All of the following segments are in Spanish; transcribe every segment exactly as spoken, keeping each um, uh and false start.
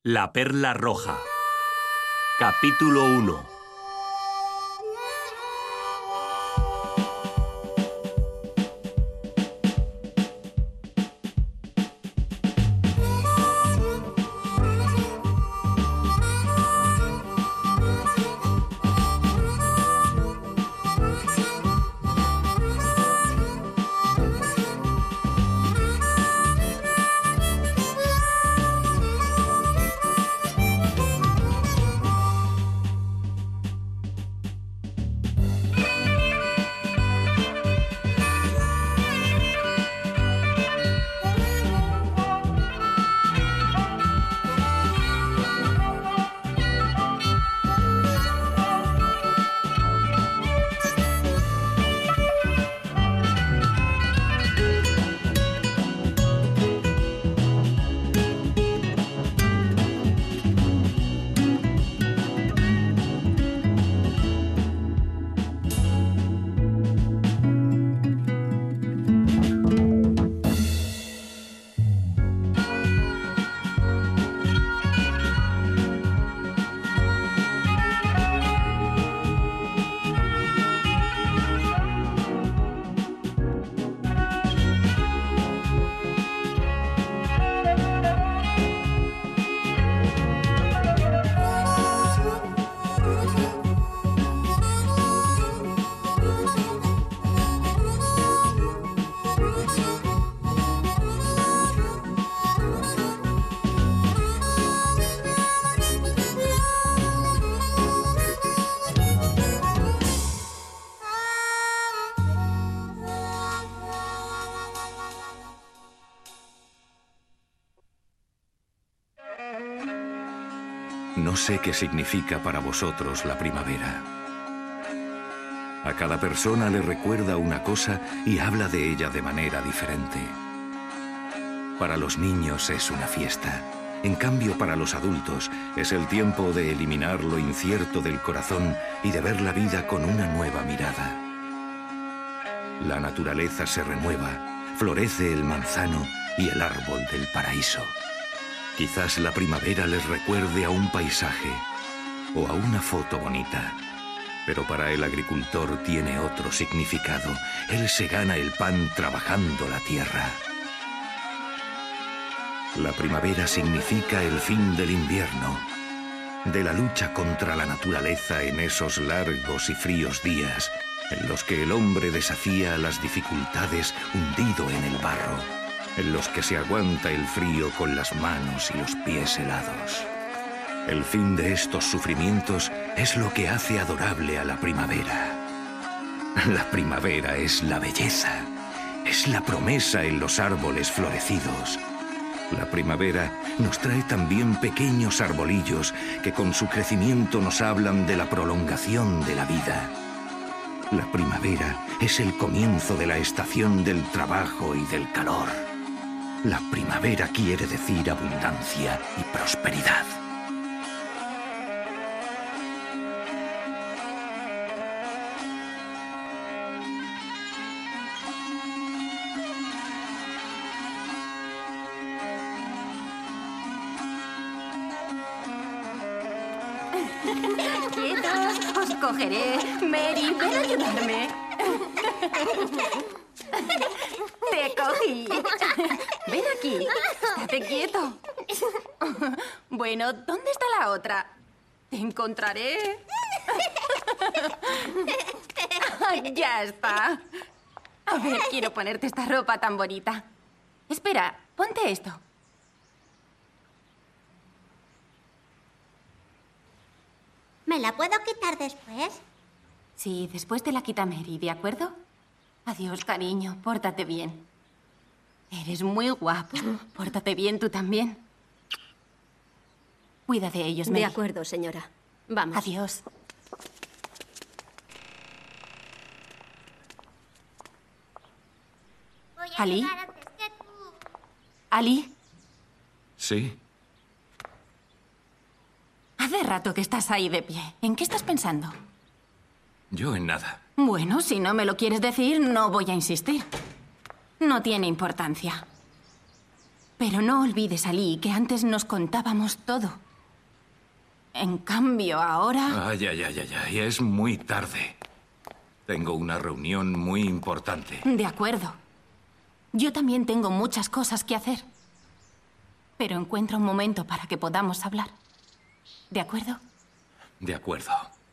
La perla roja. Capítulo uno. No sé qué significa para vosotros la primavera. A cada persona le recuerda una cosa y habla de ella de manera diferente. Para los niños es una fiesta. En cambio, para los adultos es el tiempo de eliminar lo incierto del corazón y de ver la vida con una nueva mirada. La naturaleza se renueva, florece el manzano y el árbol del paraíso. Quizás la primavera les recuerde a un paisaje o a una foto bonita. Pero para el agricultor tiene otro significado. Él se gana el pan trabajando la tierra. La primavera significa el fin del invierno, de la lucha contra la naturaleza en esos largos y fríos días en los que el hombre desafía las dificultades hundido en el barro, en los que se aguanta el frío con las manos y los pies helados. El fin de estos sufrimientos es lo que hace adorable a la primavera. La primavera es la belleza, es la promesa en los árboles florecidos. La primavera nos trae también pequeños arbolillos que con su crecimiento nos hablan de la prolongación de la vida. La primavera es el comienzo de la estación del trabajo y del calor. La primavera quiere decir abundancia y prosperidad. Quietos, os cogeré. Mary, ven a ayudarme. Te cogí. Ven aquí. Estate quieto. Bueno, ¿dónde está la otra? Te encontraré. Ya está. A ver, quiero ponerte esta ropa tan bonita. Espera, ponte esto. ¿Me la puedo quitar después? Sí, después te la quita Mary, ¿de acuerdo? Adiós, cariño. Pórtate bien. Eres muy guapo. Pórtate bien tú también. Cuida de ellos, Mary. De acuerdo, señora. Vamos. Adiós. Voy a ¿Ali? llegar antes que tú. ¿Ali? Sí. Hace rato que estás ahí de pie. ¿En qué estás pensando? Yo en nada. Bueno, si no me lo quieres decir, no voy a insistir. No tiene importancia. Pero no olvides, Ali, que antes nos contábamos todo. En cambio, ahora... Ay, ay, ay, ay, ay, es muy tarde. Tengo una reunión muy importante. De acuerdo. Yo también tengo muchas cosas que hacer. Pero encuentra un momento para que podamos hablar. ¿De acuerdo? De acuerdo.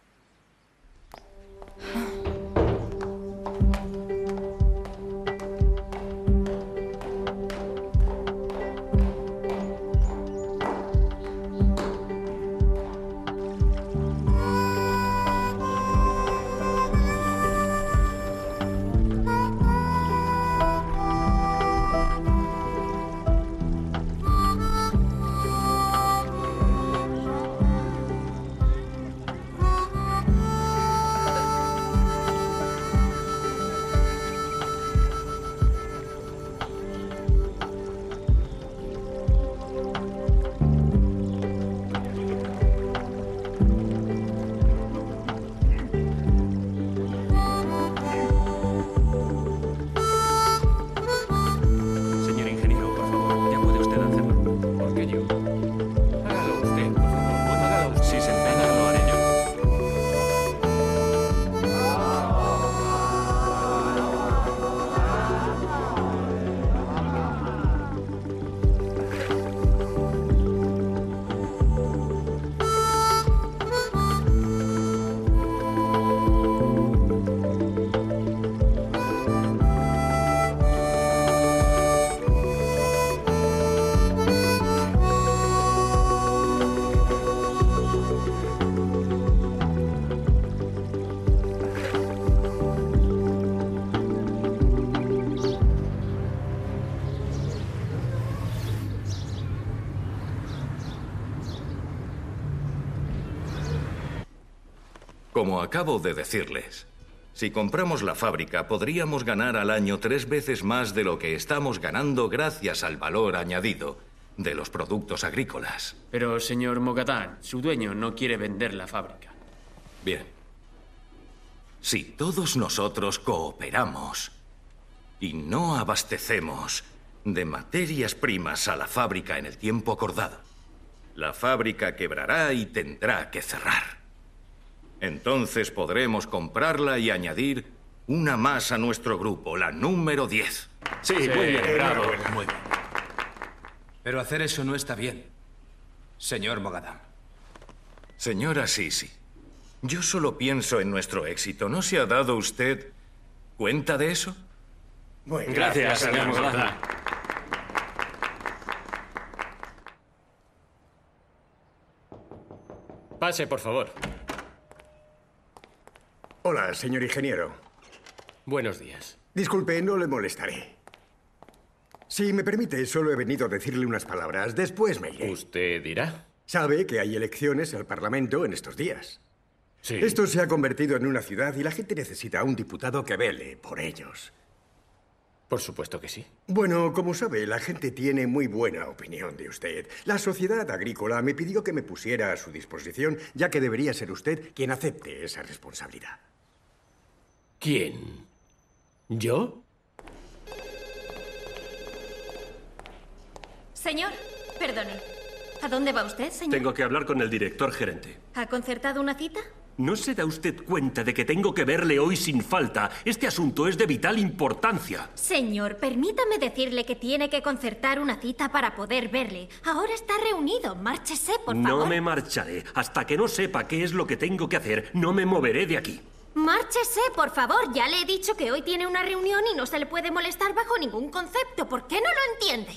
Como acabo de decirles, si compramos la fábrica, podríamos ganar al año tres veces más de lo que estamos ganando gracias al valor añadido de los productos agrícolas. Pero, señor Mogadam, su dueño no quiere vender la fábrica. Bien. Si todos nosotros cooperamos y no abastecemos de materias primas a la fábrica en el tiempo acordado, la fábrica quebrará y tendrá que cerrar. Entonces podremos comprarla y añadir una más a nuestro grupo, la número diez. Sí, Sí, muy bien, bravo. muy bien. Pero hacer eso no está bien, señor Mogadam. Señora Sisi, yo solo pienso en nuestro éxito. ¿No se ha dado usted cuenta de eso? Bueno, Gracias, señor Mogadam. Pase, por favor. Hola, señor ingeniero. Buenos días. Disculpe, no le molestaré. Si me permite, solo he venido a decirle unas palabras. Después me iré. ¿Usted dirá? Sabe que hay elecciones al Parlamento en estos días. Sí. Esto se ha convertido en una ciudad y la gente necesita a un diputado que vele por ellos. Por supuesto que sí. Bueno, como sabe, la gente tiene muy buena opinión de usted. La sociedad agrícola me pidió que me pusiera a su disposición, ya que debería ser usted quien acepte esa responsabilidad. ¿Quién? ¿Yo? Señor, perdone. ¿A dónde va usted, señor? Tengo que hablar con el director gerente. ¿Ha concertado una cita? ¿No se da usted cuenta de que tengo que verle hoy sin falta? Este asunto es de vital importancia. Señor, permítame decirle que tiene que concertar una cita para poder verle. Ahora está reunido. Márchese, por favor. No me marcharé. Hasta que no sepa qué es lo que tengo que hacer, no me moveré de aquí. Márchese, por favor. Ya le he dicho que hoy tiene una reunión y no se le puede molestar bajo ningún concepto. ¿Por qué no lo entiende?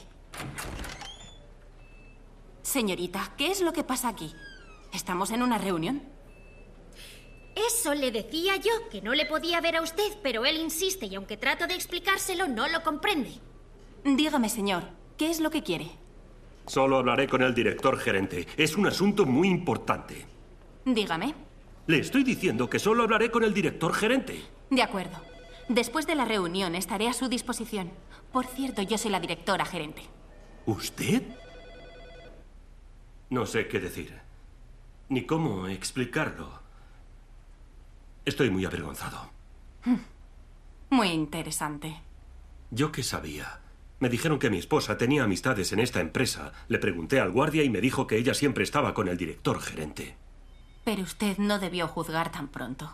Señorita, ¿qué es lo que pasa aquí? ¿Estamos en una reunión? Eso le decía yo, que no le podía ver a usted, pero él insiste y aunque trato de explicárselo, no lo comprende. Dígame, señor, ¿qué es lo que quiere? Solo hablaré con el director gerente. Es un asunto muy importante. Dígame. Le estoy diciendo que solo hablaré con el director gerente. De acuerdo. Después de la reunión estaré a su disposición. Por cierto, yo soy la directora gerente. ¿Usted? No sé qué decir, ni cómo explicarlo. Estoy muy avergonzado. Muy interesante. Yo qué sabía Me dijeron que mi esposa tenía amistades en esta empresa. Le pregunté al guardia y me dijo que ella siempre estaba con el director gerente. Pero usted no debió juzgar tan pronto.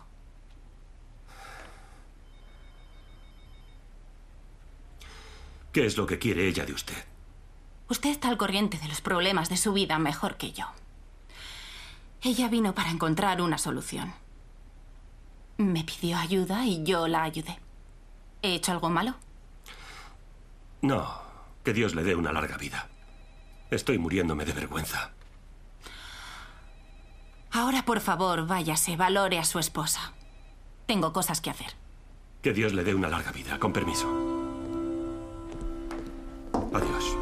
¿Qué es lo que quiere ella de usted? Usted está al corriente de los problemas de su vida mejor que yo. Ella vino para encontrar una solución. Me pidió ayuda y yo la ayudé. ¿He hecho algo malo? No, que Dios le dé una larga vida. Estoy muriéndome de vergüenza. Ahora, por favor, váyase, valore a su esposa. Tengo cosas que hacer. Que Dios le dé una larga vida. Con permiso. Adiós.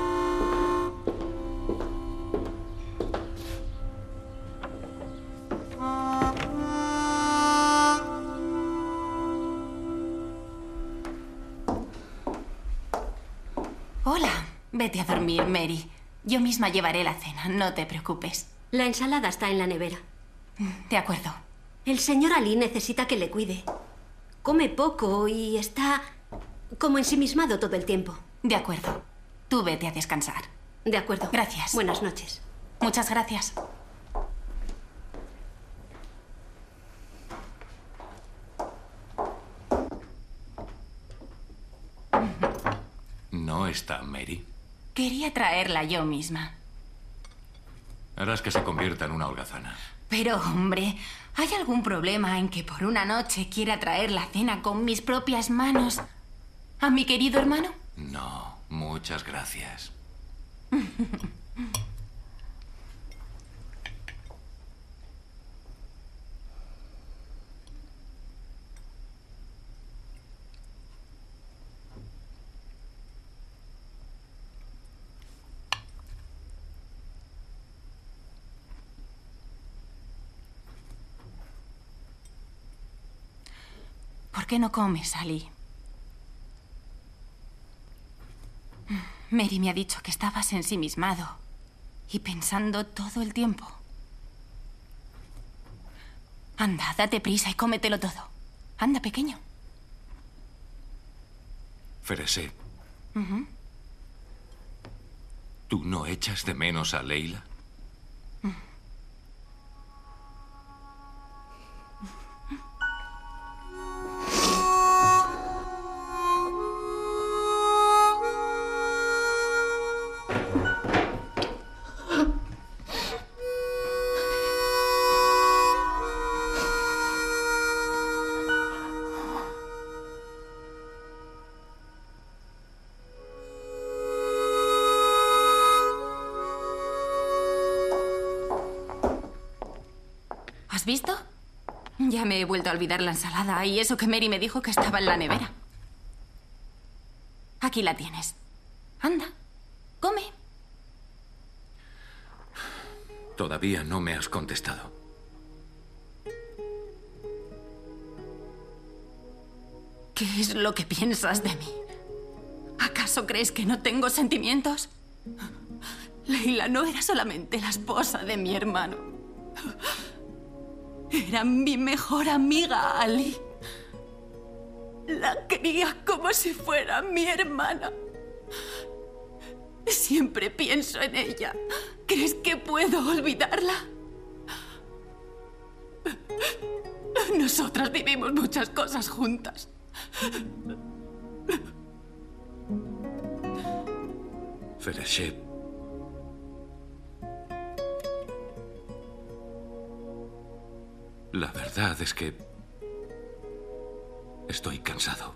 Hola. Vete a dormir, Mary. Yo misma llevaré la cena, no te preocupes. La ensalada está en la nevera. De acuerdo. El señor Ali necesita que le cuide. Come poco y está como ensimismado todo el tiempo. De acuerdo. Tú vete a descansar. De acuerdo. Gracias. Buenas noches. Muchas gracias. ¿No está Mary? Quería traerla yo misma. Harás que se convierta en una holgazana. Pero, hombre, ¿hay algún problema en que por una noche quiera traer la cena con mis propias manos a mi querido hermano? No, muchas gracias. ¿Por qué no comes, Ali? Mary me ha dicho que estabas ensimismado y pensando todo el tiempo. Anda, date prisa y cómetelo todo. Anda, pequeño. Ferese, Uh-huh. ¿tú no echas de menos a Leila? ¿Has visto? Ya me he vuelto a olvidar la ensalada y eso que Mary me dijo que estaba en la nevera. Aquí la tienes. Anda, come. Todavía no me has contestado. ¿Qué es lo que piensas de mí? ¿Acaso crees que no tengo sentimientos? Leila no era solamente la esposa de mi hermano. Era mi mejor amiga, Ali. La quería como si fuera mi hermana. Siempre pienso en ella. ¿Crees que puedo olvidarla? Nosotras vivimos muchas cosas juntas. Ferese, la verdad es que estoy cansado.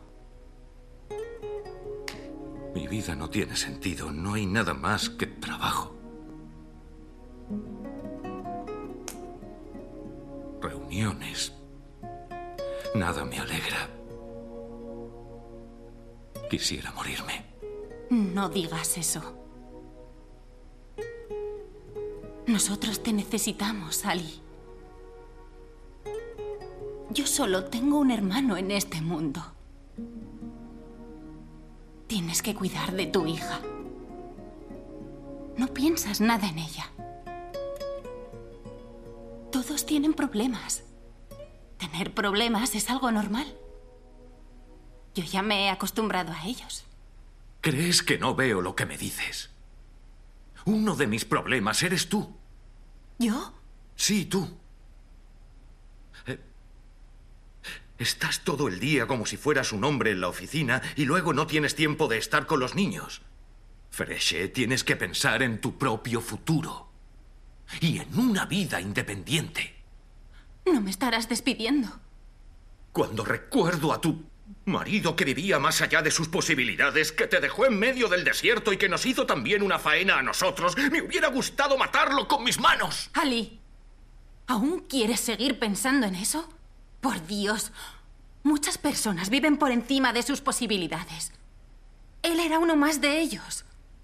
Mi vida no tiene sentido. No hay nada más que trabajo. Reuniones. Nada me alegra. Quisiera morirme. No digas eso. Nosotros te necesitamos, Ali. Yo solo tengo un hermano en este mundo. Tienes que cuidar de tu hija. No piensas nada en ella. Todos tienen problemas. Tener problemas es algo normal. Yo ya me he acostumbrado a ellos. ¿Crees que no veo lo que me dices? Uno de mis problemas eres tú. ¿Yo? Sí, tú. Eh, Estás todo el día como si fueras un hombre en la oficina y luego no tienes tiempo de estar con los niños. Freshe, tienes que pensar en tu propio futuro. Y en una vida independiente. No me estarás despidiendo. Cuando recuerdo a tu marido que vivía más allá de sus posibilidades, que te dejó en medio del desierto y que nos hizo también una faena a nosotros, me hubiera gustado matarlo con mis manos. Ali, ¿aún quieres seguir pensando en eso? Por Dios, muchas personas viven por encima de sus posibilidades. Él era uno más de ellos.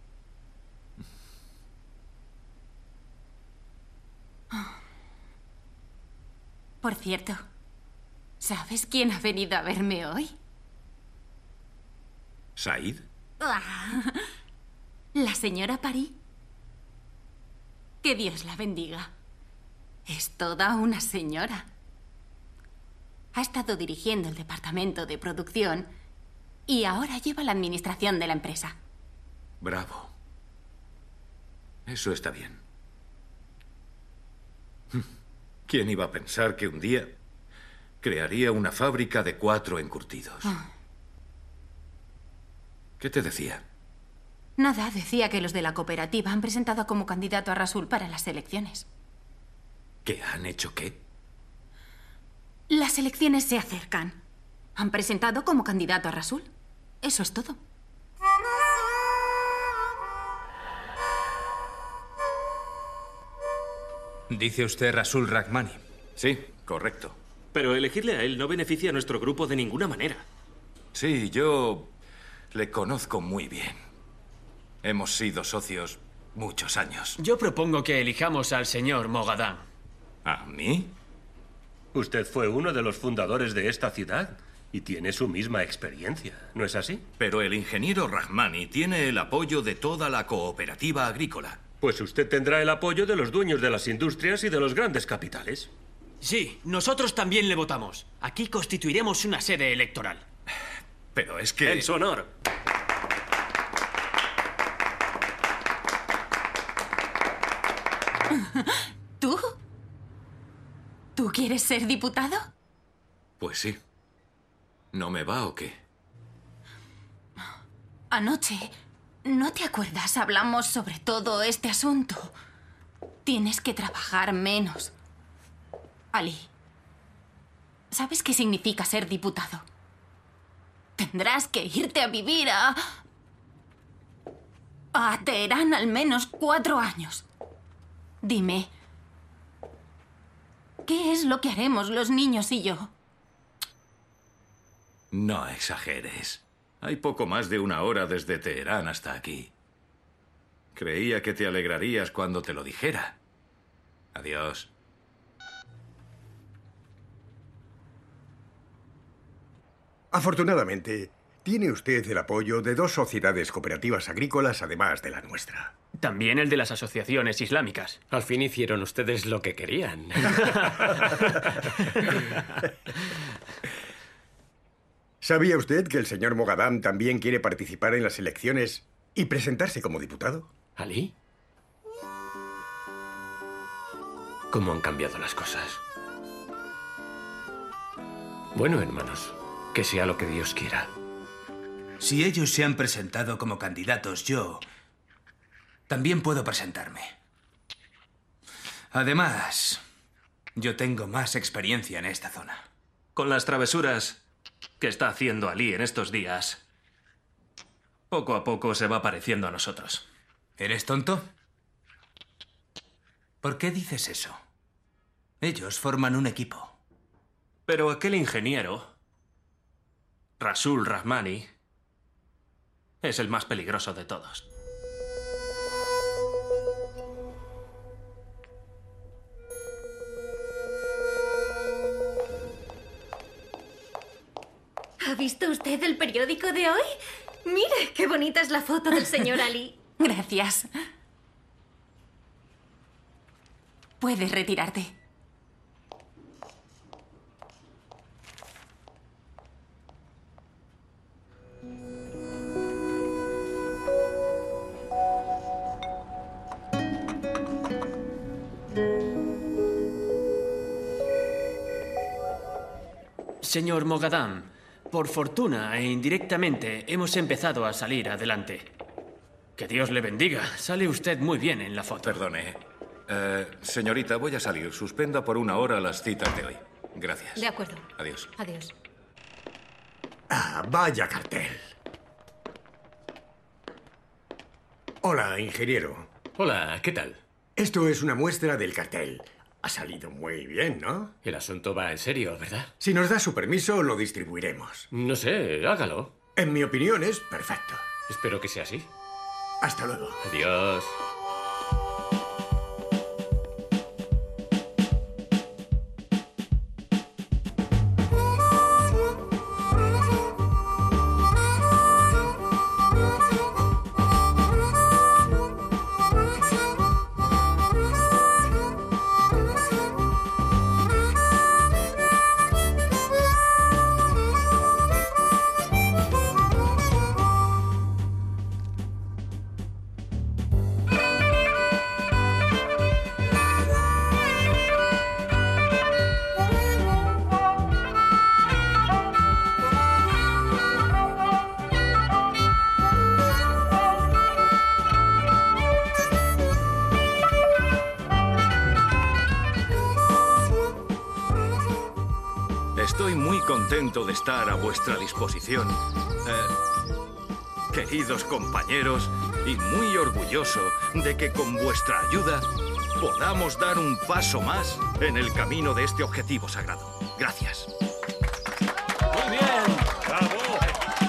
Por cierto, ¿sabes quién ha venido a verme hoy? ¿Said? La señora Paris. Que Dios la bendiga. Es toda una señora. Ha estado dirigiendo el departamento de producción y ahora lleva la administración de la empresa. Bravo. Eso está bien. ¿Quién iba a pensar que un día crearía una fábrica de cuatro encurtidos? Oh. ¿Qué te decía? Nada, decía que los de la cooperativa han presentado como candidato a Rasul para las elecciones. ¿Qué han hecho qué? Las elecciones se acercan. Han presentado como candidato a Rasul. Eso es todo. Dice usted Rasul Rahmani. Sí, correcto. Pero elegirle a él no beneficia a nuestro grupo de ninguna manera. Sí, yo le conozco muy bien. Hemos sido socios muchos años. Yo propongo que elijamos al señor Moghadam. ¿A mí? Usted fue uno de los fundadores de esta ciudad y tiene su misma experiencia, ¿no es así? Pero el ingeniero Rahmani tiene el apoyo de toda la cooperativa agrícola. Pues usted tendrá el apoyo de los dueños de las industrias y de los grandes capitales. Sí, nosotros también le votamos. Aquí constituiremos una sede electoral. Pero es que... En su honor. ¿Tú? ¿Tú quieres ser diputado? Pues sí. ¿No me va o qué? Anoche, ¿no te acuerdas? Hablamos sobre todo este asunto. Tienes que trabajar menos. Ali, ¿sabes qué significa ser diputado? Tendrás que irte a vivir a... a Teherán al menos cuatro años. Dime, ¿qué es lo que haremos los niños y yo? No exageres. Hay poco más de una hora desde Teherán hasta aquí. Creía que te alegrarías cuando te lo dijera. Adiós. Afortunadamente, tiene usted el apoyo de dos sociedades cooperativas agrícolas, además de la nuestra. También el de las asociaciones islámicas. Al fin hicieron ustedes lo que querían. ¿Sabía usted que el señor Moghadam también quiere participar en las elecciones y presentarse como diputado? ¿Ali? ¿Cómo han cambiado las cosas? Bueno, hermanos, que sea lo que Dios quiera. Si ellos se han presentado como candidatos, yo también puedo presentarme. Además, yo tengo más experiencia en esta zona. Con las travesuras que está haciendo Ali en estos días, poco a poco se va pareciendo a nosotros. ¿Eres tonto? ¿Por qué dices eso? Ellos forman un equipo. Pero aquel ingeniero, Rasul Rahmani, es el más peligroso de todos. ¿Ha visto usted el periódico de hoy? Mire, qué bonita es la foto del señor Ali. Gracias. Puedes retirarte. Señor Mogadam, por fortuna e indirectamente hemos empezado a salir adelante. Que Dios le bendiga. Sale usted muy bien en la foto. Perdone. Eh, señorita, voy a salir. Suspenda por una hora las citas de hoy. Gracias. De acuerdo. Adiós. Adiós. Ah, vaya cartel. Hola, ingeniero. Hola, ¿qué tal? Esto es una muestra del cartel. Ha salido muy bien, ¿no? El asunto va en serio, ¿verdad? Si nos da su permiso, lo distribuiremos. No sé, hágalo. En mi opinión, es perfecto. Espero que sea así. Hasta luego. Adiós. Estoy muy contento de estar a vuestra disposición, eh, queridos compañeros, y muy orgulloso de que con vuestra ayuda podamos dar un paso más en el camino de este objetivo sagrado. Gracias. Muy bien. ¡Bravo!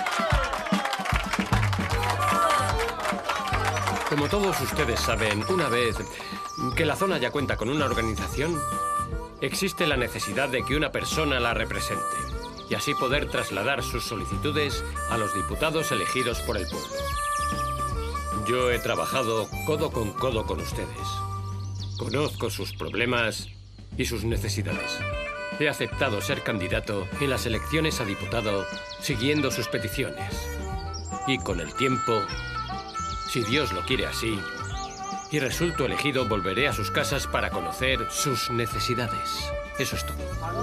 Como todos ustedes saben, una vez que la zona ya cuenta con una organización, existe la necesidad de que una persona la represente y así poder trasladar sus solicitudes a los diputados elegidos por el pueblo. Yo he trabajado codo con codo con ustedes. Conozco sus problemas y sus necesidades. He aceptado ser candidato en las elecciones a diputado siguiendo sus peticiones. Y con el tiempo, si Dios lo quiere así, y resulto elegido, volveré a sus casas para conocer sus necesidades. Eso es todo.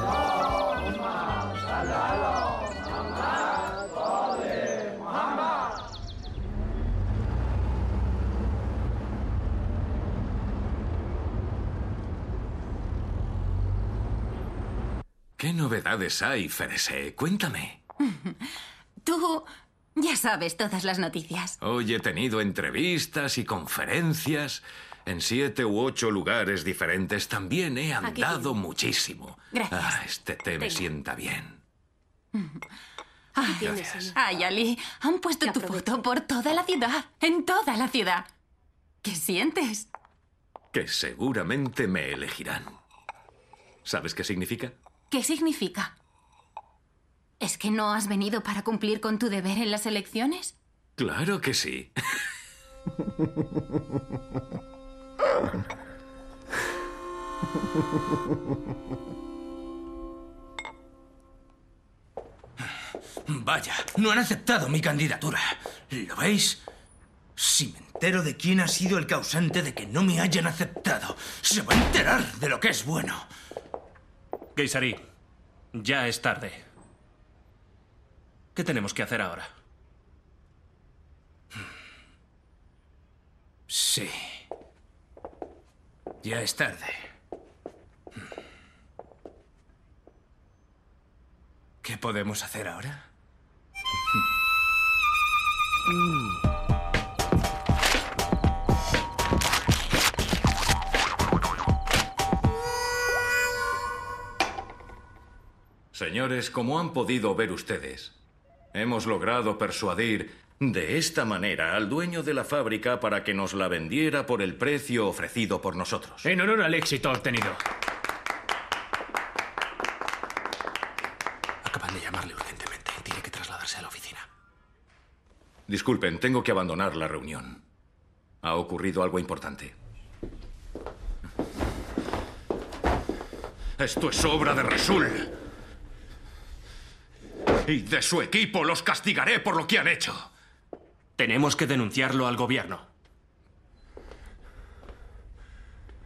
¿Qué novedades hay, Ferese? Cuéntame. Tú ya sabes todas las noticias. Hoy he tenido entrevistas y conferencias en siete u ocho lugares diferentes. También he andado muchísimo. Gracias. Ah, este té me Tenga. sienta bien. Ay, Gracias. ay, Ali, han puesto tu foto por toda la ciudad, en toda la ciudad. ¿Qué sientes? Que seguramente me elegirán. ¿Sabes qué significa? ¿Qué significa? ¿Es que no has venido para cumplir con tu deber en las elecciones? Claro que sí. Vaya, no han aceptado mi candidatura. ¿Lo veis? Si me entero de quién ha sido el causante de que no me hayan aceptado, se va a enterar de lo que es bueno. Keisari, ya es tarde. ¿Qué tenemos que hacer ahora? Sí. Ya es tarde. ¿Qué podemos hacer ahora? Señores, como han podido ver ustedes, hemos logrado persuadir de esta manera al dueño de la fábrica para que nos la vendiera por el precio ofrecido por nosotros. En honor al éxito obtenido. Acaban de llamarle urgentemente. Tiene que trasladarse a la oficina. Disculpen, tengo que abandonar la reunión. Ha ocurrido algo importante. Esto es obra de Rasul. Y de su equipo los castigaré por lo que han hecho. Tenemos que denunciarlo al gobierno.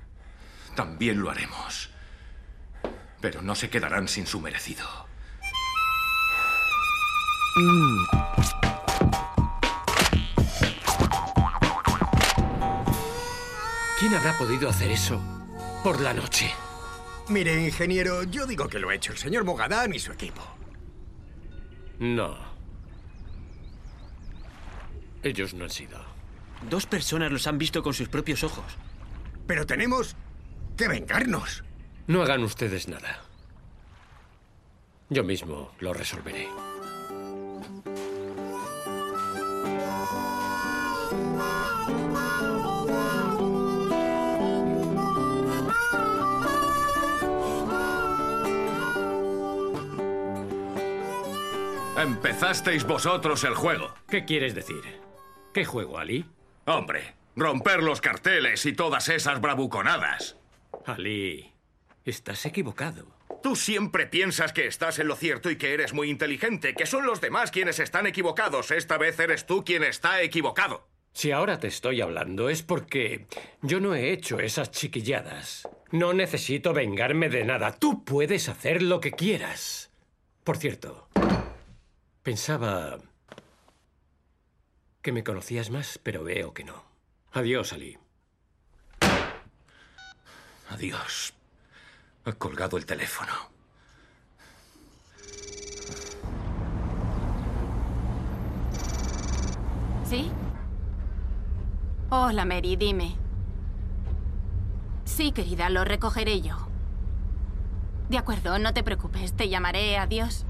También lo haremos. Pero no se quedarán sin su merecido. ¿Quién habrá podido hacer eso por la noche? Mire, ingeniero, yo digo que lo ha hecho el señor Mogadam y su equipo. No. Ellos no han sido. Dos personas los han visto con sus propios ojos. Pero tenemos que vengarnos. No hagan ustedes nada. Yo mismo lo resolveré. Empezasteis vosotros el juego. ¿Qué quieres decir? ¿Qué juego, Ali? Hombre, romper los carteles y todas esas bravuconadas. Ali, estás equivocado. Tú siempre piensas que estás en lo cierto y que eres muy inteligente, que son los demás quienes están equivocados. Esta vez eres tú quien está equivocado. Si ahora te estoy hablando es porque yo no he hecho esas chiquilladas. No necesito vengarme de nada. Tú puedes hacer lo que quieras. Por cierto, pensaba que me conocías más, pero veo que no. Adiós, Ali. Adiós. Ha colgado el teléfono. ¿Sí? Hola, Mary, dime. Sí, querida, lo recogeré yo. De acuerdo, no te preocupes, te llamaré. Adiós.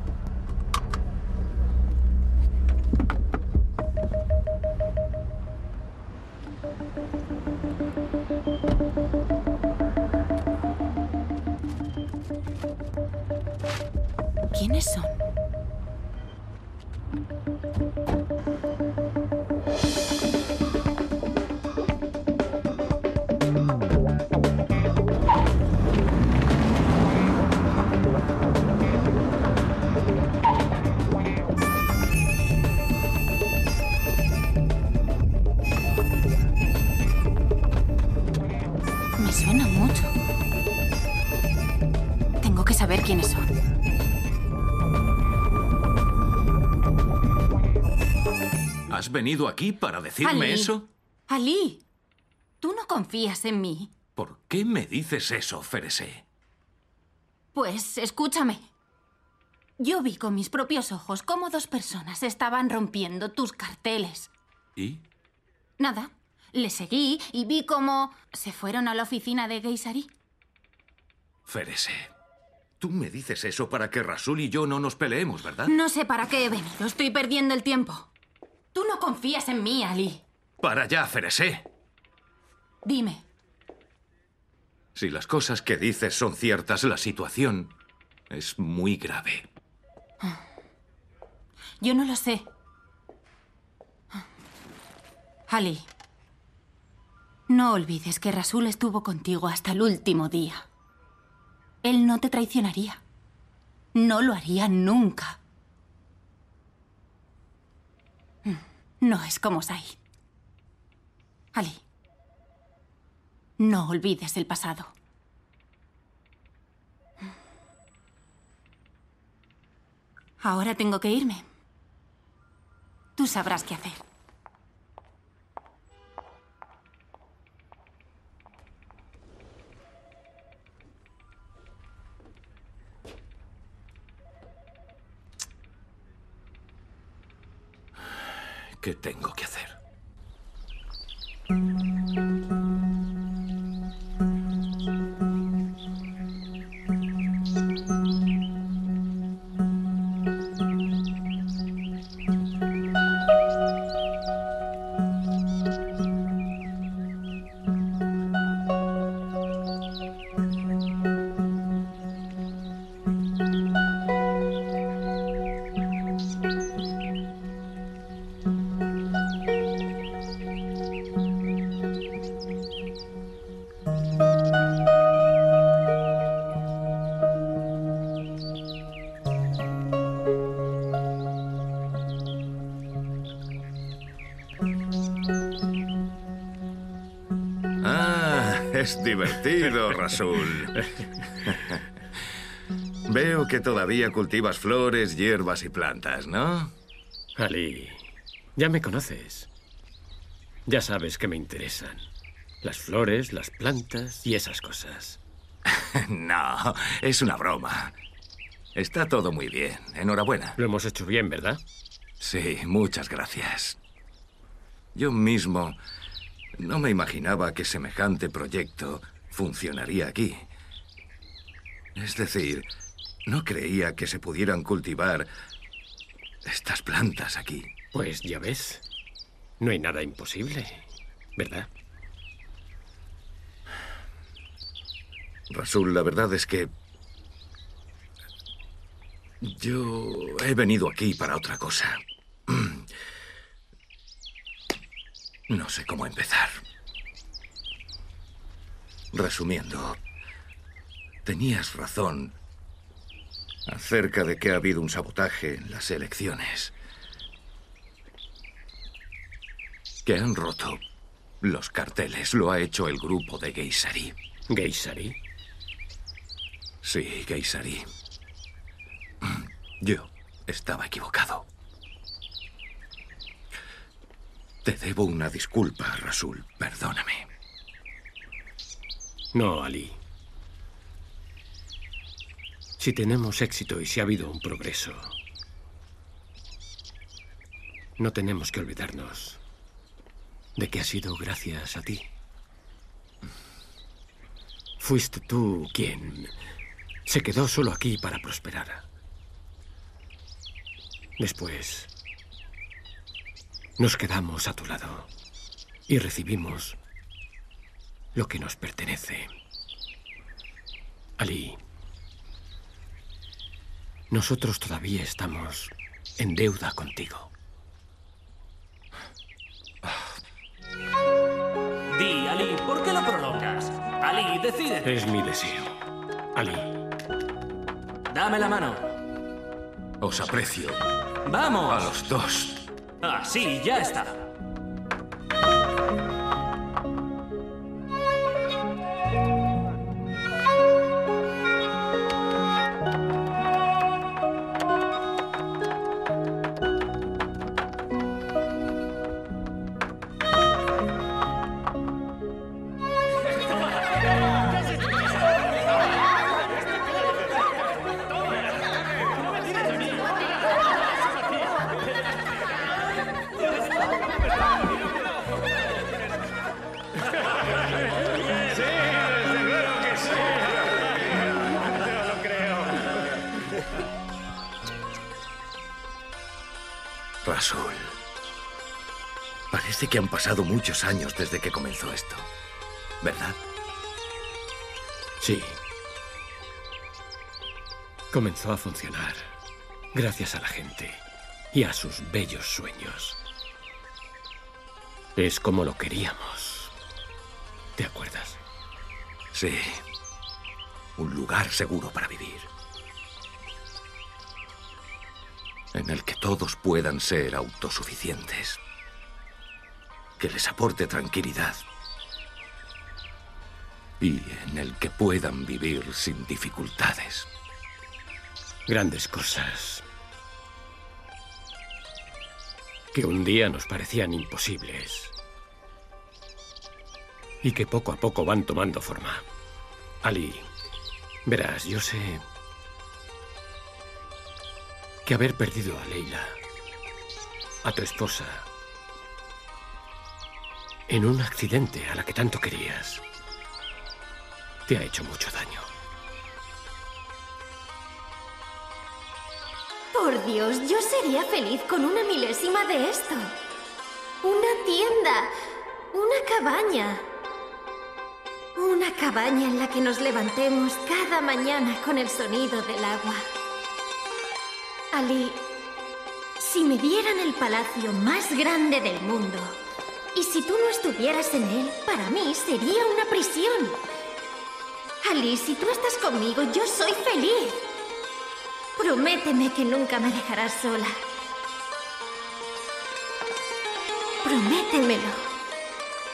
¿Quiénes son? Me suena mucho. Tengo que saber quiénes son. ¿Has venido aquí para decirme Ali. eso? Ali, ¿tú no confías en mí? ¿Por qué me dices eso, Ferese? Pues escúchame. Yo vi con mis propios ojos cómo dos personas estaban rompiendo tus carteles. ¿Y? Nada. Le seguí y vi cómo se fueron a la oficina de Geisari. Ferese, tú me dices eso para que Rasul y yo no nos peleemos, ¿verdad? No sé para qué he venido. Estoy perdiendo el tiempo. Tú no confías en mí, Ali. Para allá, Ferese. Dime. Si las cosas que dices son ciertas, la situación es muy grave. Yo no lo sé. Ali, no olvides que Rasul estuvo contigo hasta el último día. Él no te traicionaría. No lo haría nunca. No es como Sai. Ali, no olvides el pasado. Ahora tengo que irme. Tú sabrás qué hacer. ¿Qué tengo que hacer? Es divertido, Rasul. Veo que todavía cultivas flores, hierbas y plantas, ¿no? Ali, ya me conoces. Ya sabes que me interesan. Las flores, las plantas y esas cosas. No, es una broma. Está todo muy bien. Enhorabuena. Lo hemos hecho bien, ¿verdad? Sí, muchas gracias. Yo mismo no me imaginaba que semejante proyecto funcionaría aquí. Es decir, no creía que se pudieran cultivar estas plantas aquí. Pues ya ves, no hay nada imposible, ¿verdad? Rasul, la verdad es que yo he venido aquí para otra cosa. No sé cómo empezar. Resumiendo, tenías razón acerca de que ha habido un sabotaje en las elecciones. Que han roto los carteles. Lo ha hecho el grupo de Geisari. ¿Geisari? Sí, Geisari. Yo estaba equivocado. Te debo una disculpa, Rasul. Perdóname. No, Ali. Si tenemos éxito y si ha habido un progreso, no tenemos que olvidarnos de que ha sido gracias a ti. Fuiste tú quien se quedó solo aquí para prosperar. Después, nos quedamos a tu lado y recibimos lo que nos pertenece. Ali, nosotros todavía estamos en deuda contigo. Di, Ali, ¿por qué lo prolongas? Ali, decídete. Es mi deseo. Ali. Dame la mano. Os aprecio. ¡Vamos! A los dos. Ah, sí, ya está. Rasul, parece que han pasado muchos años desde que comenzó esto, ¿verdad? Sí. Comenzó a funcionar gracias a la gente y a sus bellos sueños. Es como lo queríamos. ¿Te acuerdas? Sí. Un lugar seguro para vivir. En el que todos puedan ser autosuficientes. Que les aporte tranquilidad. Y en el que puedan vivir sin dificultades. Grandes cosas que un día nos parecían imposibles y que poco a poco van tomando forma. Ali, verás, yo sé que haber perdido a Leila, a tu esposa, en un accidente a la que tanto querías, te ha hecho mucho daño. Por Dios, yo sería feliz con una milésima de esto. Una tienda, una cabaña. Una cabaña en la que nos levantemos cada mañana con el sonido del agua. Ali, si me dieran el palacio más grande del mundo, y si tú no estuvieras en él, para mí sería una prisión. Ali, si tú estás conmigo, yo soy feliz. Prométeme que nunca me dejarás sola. Prométemelo.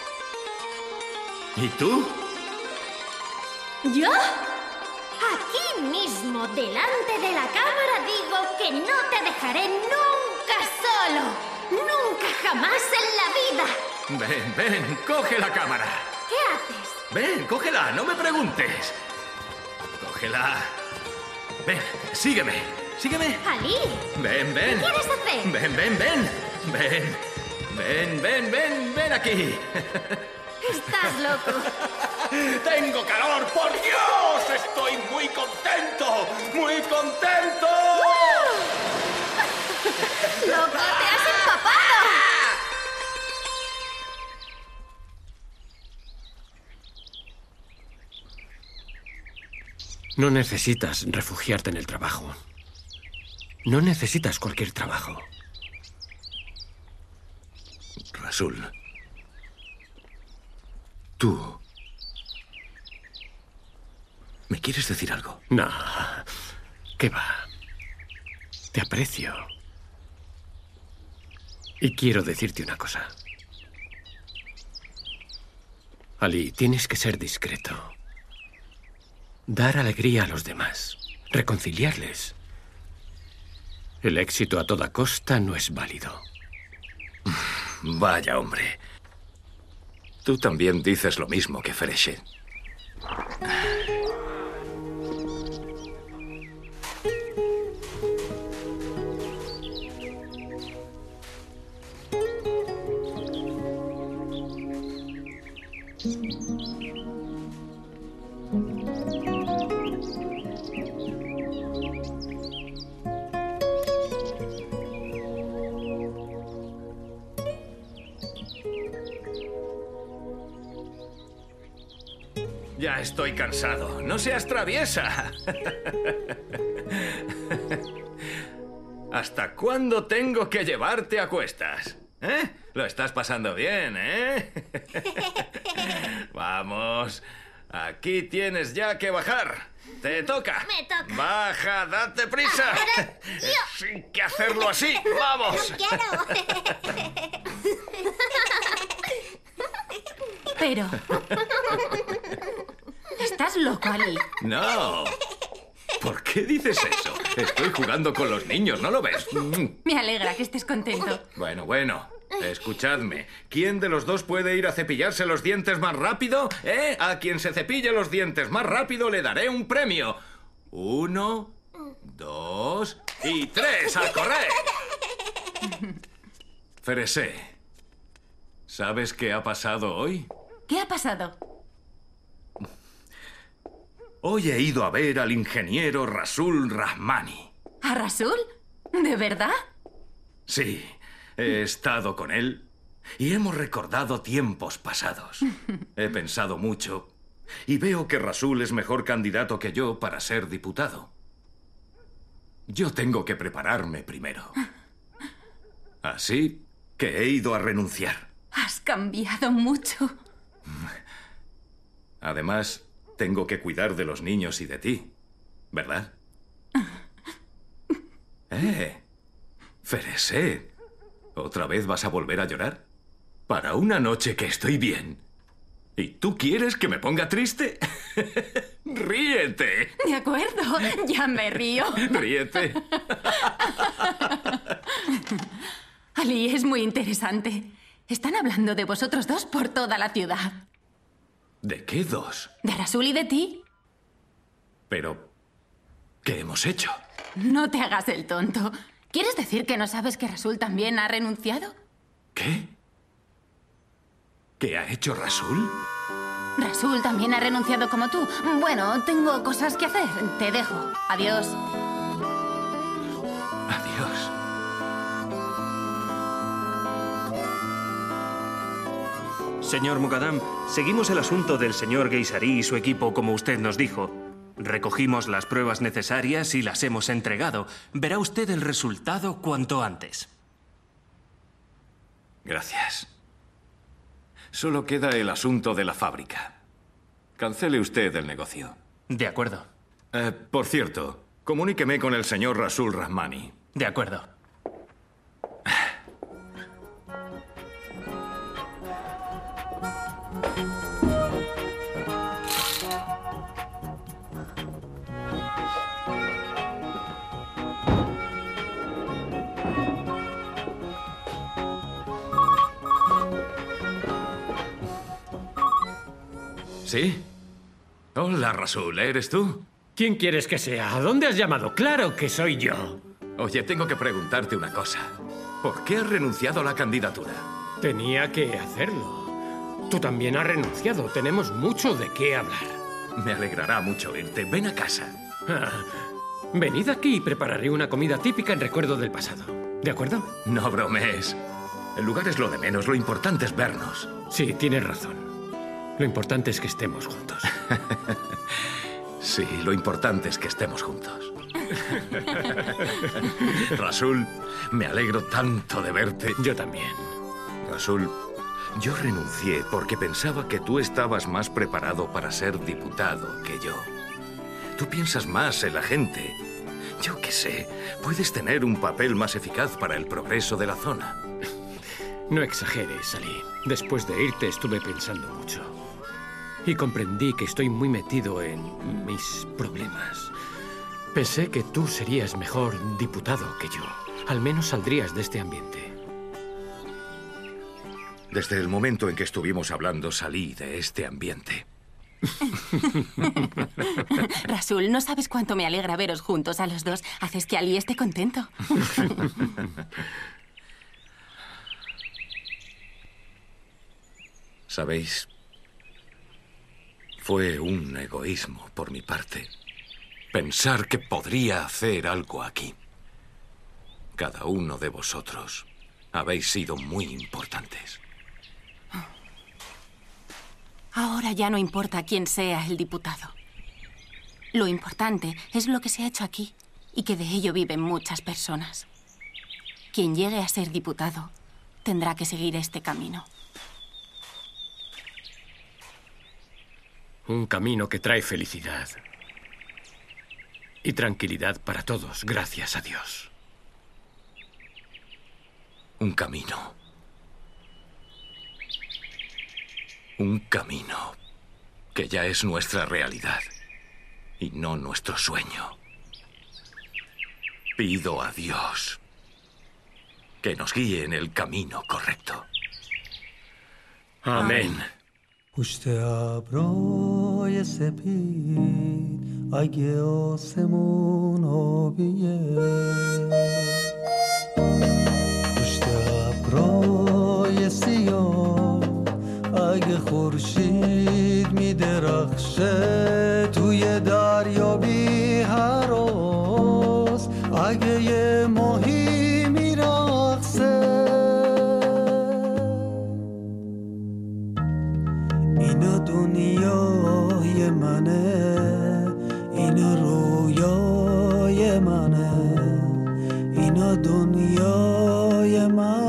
¿Y tú? ¿Yo? Aquí hoy mismo, delante de la cámara, digo que no te dejaré nunca solo. Nunca jamás en la vida. Ven, ven, coge la cámara. ¿Qué haces? Ven, cógela, no me preguntes. Cógela. Ven, sígueme, sígueme. Ali. Ven, ven. ¿Qué quieres hacer? Ven, ven, ven. Ven, ven, ven, ven, ven aquí. Estás loco. ¡Tengo calor! ¡Por Dios! ¡Estoy muy contento! ¡Muy contento! ¡Loco, te has empapado! No necesitas refugiarte en el trabajo. No necesitas cualquier trabajo. Rasul. Tú... ¿Me quieres decir algo? No. ¿Qué va? Te aprecio. Y quiero decirte una cosa. Ali, tienes que ser discreto. Dar alegría a los demás. Reconciliarles. El éxito a toda costa no es válido. Vaya, hombre. Tú también dices lo mismo que Ferechet. Ya estoy cansado. No seas traviesa. ¿Hasta cuándo tengo que llevarte a cuestas? ¿Eh? Lo estás pasando bien, ¿eh? Vamos. Aquí tienes ya que bajar. Te toca. Me toca. Baja, date prisa. Sin que hacerlo así. Vamos. No quiero. Pero... ¿Estás loco, Ali? No. ¿Por qué dices eso? Estoy jugando con los niños, ¿no lo ves? Me alegra que estés contento. Bueno, bueno. Escuchadme. ¿Quién de los dos puede ir a cepillarse los dientes más rápido? ¿Eh? A quien se cepille los dientes más rápido le daré un premio. Uno, dos y tres. ¡A correr! Ferechet, ¿sabes qué ha pasado hoy? ¿Qué ha pasado? Hoy he ido a ver al ingeniero Rasul Rahmani. ¿A Rasul? ¿De verdad? Sí, he estado con él y hemos recordado tiempos pasados. He pensado mucho y veo que Rasul es mejor candidato que yo para ser diputado. Yo tengo que prepararme primero. Así que he ido a renunciar. Has cambiado mucho. Además, tengo que cuidar de los niños y de ti, ¿verdad? ¡Eh! Ferechet, ¿otra vez vas a volver a llorar? Para una noche que estoy bien. ¿Y tú quieres que me ponga triste? ¡Ríete! De acuerdo, ya me río. Ríete. Ali, es muy interesante. Están hablando de vosotros dos por toda la ciudad. ¿De qué dos? ¿De Rasul y de ti? Pero, ¿qué hemos hecho? No te hagas el tonto. ¿Quieres decir que no sabes que Rasul también ha renunciado? ¿Qué? ¿Qué ha hecho Rasul? Rasul también ha renunciado como tú. Bueno, tengo cosas que hacer. Te dejo. Adiós. Adiós. Señor Muqaddam, seguimos el asunto del señor Geisari y su equipo como usted nos dijo. Recogimos las pruebas necesarias y las hemos entregado. Verá usted el resultado cuanto antes. Gracias. Solo queda el asunto de la fábrica. Cancele usted el negocio. De acuerdo. Eh, por cierto, comuníqueme con el señor Rasul Rahmani. De acuerdo. ¿Sí? Hola, Rasul, ¿eres tú? ¿Quién quieres que sea? ¿A dónde has llamado? ¡Claro que soy yo! Oye, tengo que preguntarte una cosa. ¿Por qué has renunciado a la candidatura? Tenía que hacerlo. Tú también has renunciado. Tenemos mucho de qué hablar. Me alegrará mucho irte. Ven a casa. Ah, venid aquí y prepararé una comida típica en recuerdo del pasado. ¿De acuerdo? No bromees. El lugar es lo de menos. Lo importante es vernos. Sí, tienes razón. Lo importante es que estemos juntos. Sí, lo importante es que estemos juntos. Rasul, me alegro tanto de verte. Yo también. Rasul, yo renuncié porque pensaba que tú estabas más preparado para ser diputado que yo. Tú piensas más en la gente. Yo qué sé, puedes tener un papel más eficaz para el progreso de la zona. No exageres, Ali. Después de irte estuve pensando mucho. Y comprendí que estoy muy metido en mis problemas. Pensé que tú serías mejor diputado que yo. Al menos saldrías de este ambiente. Desde el momento en que estuvimos hablando, salí de este ambiente. Rasul, no sabes cuánto me alegra veros juntos a los dos. Haces que Ali esté contento. ¿Sabéis? Fue un egoísmo por mi parte pensar que podría hacer algo aquí. Cada uno de vosotros habéis sido muy importantes. Ahora ya no importa quién sea el diputado. Lo importante es lo que se ha hecho aquí y que de ello viven muchas personas. Quien llegue a ser diputado tendrá que seguir este camino. Un camino que trae felicidad y tranquilidad para todos, gracias a Dios. Un camino. Un camino que ya es nuestra realidad y no nuestro sueño. Pido a Dios que nos guíe en el camino correcto. Amén. پشت ابرای سپید اگه آسمون آبیه پشت ابرای سیاه اگه خورشید میدرخشه توی دریا بی هراس اگه یه ماهی میرقصه اینا دنیای منه اینا رویای منه اینا دنیای من